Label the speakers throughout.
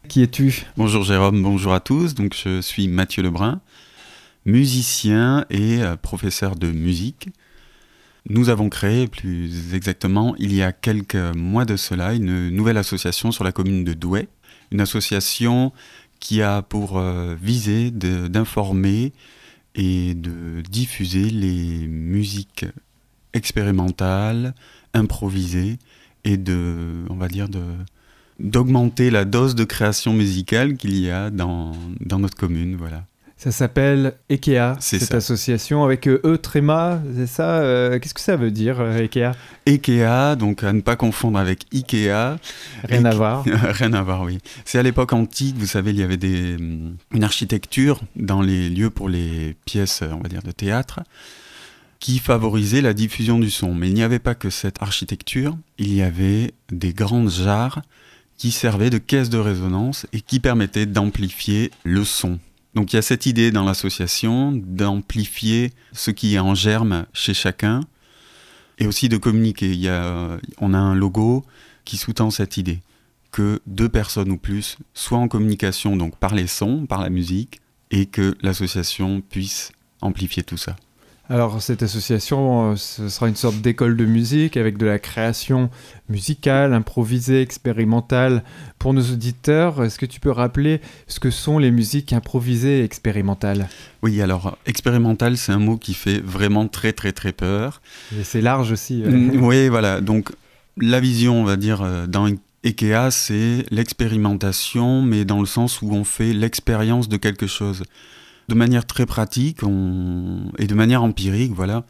Speaker 1: Qui es-tu ?
Speaker 2: Bonjour Jérôme, bonjour à tous. Donc je suis Mathieu Lebrun, musicien et professeur de musique. Nous avons créé, plus exactement, il y a quelques mois de cela, une nouvelle association sur la commune de Douai. Une association qui a pour visée d'informer et de diffuser les musiques expérimentales, improvisées et d'augmenter la dose de création musicale qu'il y a dans notre commune, voilà.
Speaker 1: Ça s'appelle EKEA,
Speaker 2: C'est
Speaker 1: cette
Speaker 2: ça.
Speaker 1: association avec tréma, c'est ça Qu'est-ce que ça veut dire, EKEA ?
Speaker 2: EKEA, donc à ne pas confondre avec Ikea.
Speaker 1: Rien à voir.
Speaker 2: Rien à voir, oui. C'est à l'époque antique, vous savez, il y avait une architecture dans les lieux pour les pièces, on va dire, de théâtre, qui favorisait la diffusion du son. Mais il n'y avait pas que cette architecture, il y avait des grandes jarres qui servaient de caisse de résonance et qui permettaient d'amplifier le son. Donc il y a cette idée dans l'association d'amplifier ce qui est en germe chez chacun et aussi de communiquer. On a un logo qui sous-tend cette idée que 2 personnes ou plus soient en communication donc par les sons, par la musique, et que l'association puisse amplifier tout ça.
Speaker 1: Alors cette association, ce sera une sorte d'école de musique avec de la création musicale, improvisée, expérimentale. Pour nos auditeurs, est-ce que tu peux rappeler ce que sont les musiques improvisées et expérimentales ?
Speaker 2: Oui, alors expérimental, c'est un mot qui fait vraiment très très très peur.
Speaker 1: Et c'est large aussi.
Speaker 2: Oui, voilà. Donc la vision, on va dire, dans EKEA, c'est l'expérimentation, mais dans le sens où on fait l'expérience de quelque chose. De manière très pratique et de manière empirique, voilà,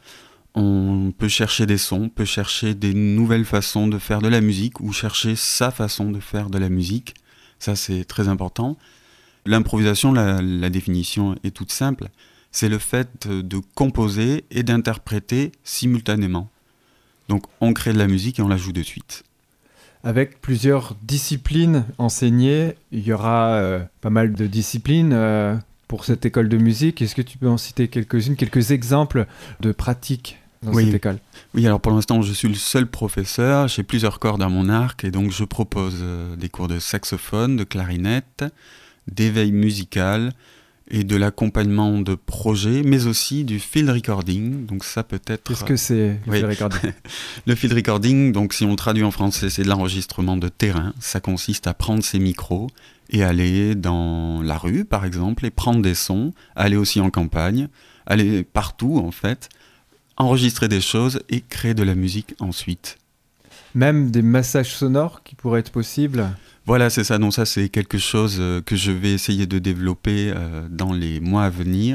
Speaker 2: on peut chercher des sons, peut chercher des nouvelles façons de faire de la musique ou chercher sa façon de faire de la musique. Ça, c'est très important. L'improvisation, la définition est toute simple. C'est le fait de composer et d'interpréter simultanément. Donc, on crée de la musique et on la joue de suite.
Speaker 1: Avec plusieurs disciplines enseignées, il y aura pas mal de disciplines pour cette école de musique. Est-ce que tu peux en citer quelques-unes, quelques exemples de pratiques dans cette école ?
Speaker 2: Oui, alors pour l'instant, je suis le seul professeur. J'ai plusieurs cordes à mon arc et donc je propose des cours de saxophone, de clarinette, d'éveil musical et de l'accompagnement de projets, mais aussi du field recording. Donc ça peut être...
Speaker 1: Qu'est-ce que c'est le field recording ?
Speaker 2: Le field recording, donc si on le traduit en français, c'est de l'enregistrement de terrain. Ça consiste à prendre ses micros et aller dans la rue, par exemple, et prendre des sons, aller aussi en campagne, aller partout, en fait, enregistrer des choses et créer de la musique ensuite.
Speaker 1: Même des massages sonores qui pourraient être possibles ?
Speaker 2: Voilà, c'est ça. Donc ça, c'est quelque chose que je vais essayer de développer dans les mois à venir.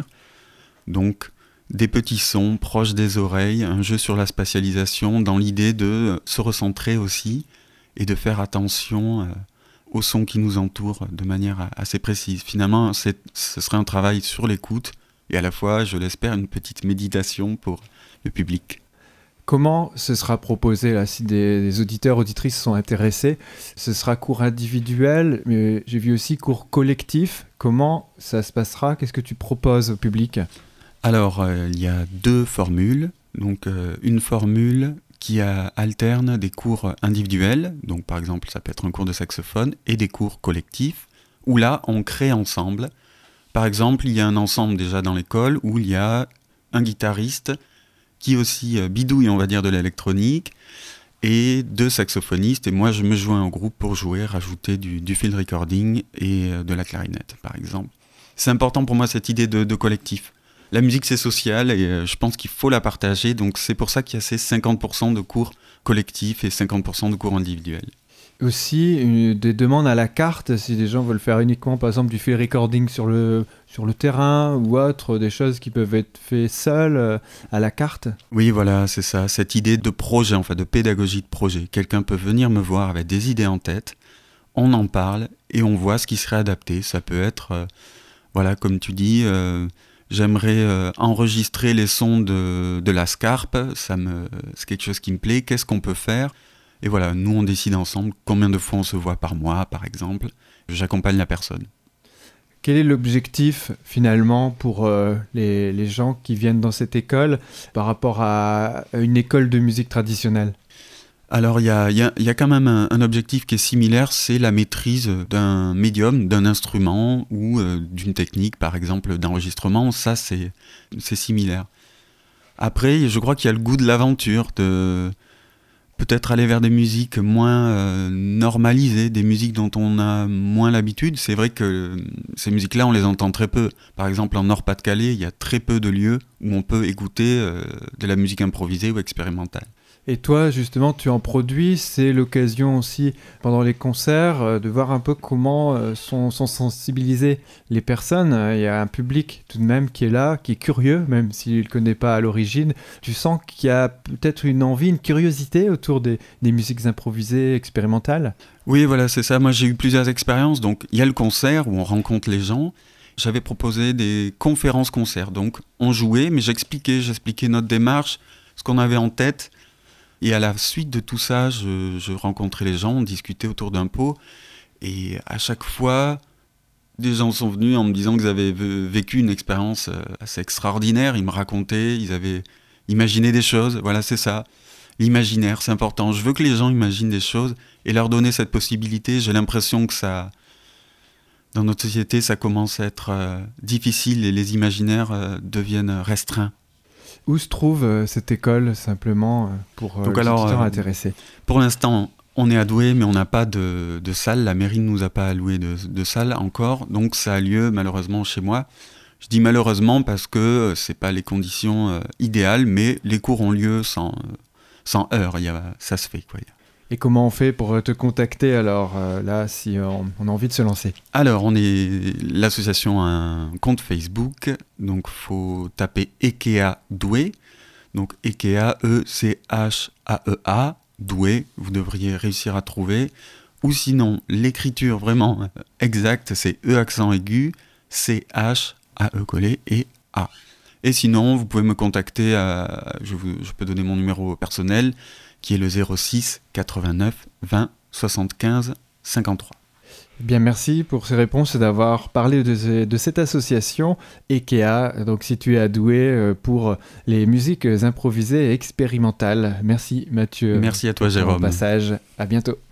Speaker 2: Donc, des petits sons proches des oreilles, un jeu sur la spatialisation, dans l'idée de se recentrer aussi et de faire attention aux sons qui nous entourent de manière assez précise. Finalement, ce serait un travail sur l'écoute et à la fois, je l'espère, une petite méditation pour le public.
Speaker 1: Comment ce sera proposé là, si des auditeurs, auditrices sont intéressés ? Ce sera cours individuel, mais j'ai vu aussi cours collectif. Comment ça se passera ? Qu'est-ce que tu proposes au public ?
Speaker 2: Alors, il y a 2 formules. Donc, une formule qui alterne des cours individuels, donc par exemple ça peut être un cours de saxophone, et des cours collectifs, où là on crée ensemble. Par exemple, il y a un ensemble déjà dans l'école où il y a un guitariste qui aussi bidouille, on va dire, de l'électronique, et 2 saxophonistes, et moi je me joins au groupe pour jouer, rajouter du field recording et de la clarinette, par exemple. C'est important pour moi cette idée de collectif. La musique, c'est social et je pense qu'il faut la partager. Donc, c'est pour ça qu'il y a ces 50% de cours collectifs et 50% de cours individuels.
Speaker 1: Aussi, des demandes à la carte, si les gens veulent faire uniquement, par exemple, du field recording sur le terrain ou autre, des choses qui peuvent être faites seules à la carte.
Speaker 2: Oui, voilà, c'est ça. Cette idée de projet, en fait, de pédagogie de projet. Quelqu'un peut venir me voir avec des idées en tête, on en parle et on voit ce qui serait adapté. Ça peut être, voilà, comme tu dis... J'aimerais enregistrer les sons de la scarpe, c'est quelque chose qui me plaît, qu'est-ce qu'on peut faire ? Et voilà, nous on décide ensemble combien de fois on se voit par mois, par exemple. J'accompagne la personne.
Speaker 1: Quel est l'objectif finalement pour les gens qui viennent dans cette école par rapport à une école de musique traditionnelle ?
Speaker 2: Alors, il y a quand même un objectif qui est similaire, c'est la maîtrise d'un médium, d'un instrument ou d'une technique, par exemple, d'enregistrement. Ça, c'est similaire. Après, je crois qu'il y a le goût de l'aventure, de peut-être aller vers des musiques moins normalisées, des musiques dont on a moins l'habitude. C'est vrai que ces musiques-là, on les entend très peu. Par exemple, en Nord-Pas-de-Calais, il y a très peu de lieux où on peut écouter de la musique improvisée ou expérimentale.
Speaker 1: Et toi, justement, tu en produis, c'est l'occasion aussi, pendant les concerts, de voir un peu comment sont sensibilisées les personnes. Il y a un public tout de même qui est là, qui est curieux, même s'il ne le connaît pas à l'origine. Tu sens qu'il y a peut-être une envie, une curiosité autour des musiques improvisées, expérimentales?
Speaker 2: Oui, voilà, c'est ça. Moi, j'ai eu plusieurs expériences. Donc, il y a le concert où on rencontre les gens. J'avais proposé des conférences-concerts. Donc, on jouait, mais j'expliquais notre démarche, ce qu'on avait en tête. Et à la suite de tout ça, je rencontrais les gens, on discutait autour d'un pot. Et à chaque fois, des gens sont venus en me disant qu'ils avaient vécu une expérience assez extraordinaire. Ils me racontaient, ils avaient imaginé des choses. Voilà, c'est ça. L'imaginaire, c'est important. Je veux que les gens imaginent des choses et leur donner cette possibilité. J'ai l'impression que ça, dans notre société, ça commence à être difficile et les imaginaires deviennent restreints.
Speaker 1: Où se trouve cette école, simplement, pour les auditeurs intéressés?
Speaker 2: Pour l'instant, on est à Douai, mais on n'a pas de salle. La mairie ne nous a pas alloué de salle encore. Donc ça a lieu, malheureusement, chez moi. Je dis malheureusement parce que ce n'est pas les conditions idéales, mais les cours ont lieu sans heurts. Ça se fait, quoi.
Speaker 1: Et comment on fait pour te contacter, alors, là, si on a envie de se lancer? Alors,
Speaker 2: l'association a un compte Facebook, donc il faut taper ECHEA Douai, donc ECHEA, E-C-H-A-E-A, Douai, vous devriez réussir à trouver, ou sinon, l'écriture vraiment exacte, c'est E accent aigu, C-H-A-E collé et A. Et sinon, vous pouvez me contacter, je peux donner mon numéro personnel, qui est le 06 89 20 75 53.
Speaker 1: Bien, merci pour ces réponses et d'avoir parlé de cette association ECHEA, donc située à Douai, pour les musiques improvisées et expérimentales. Merci Mathieu.
Speaker 2: Merci à toi Jérôme.
Speaker 1: Pour ton passage. À bientôt.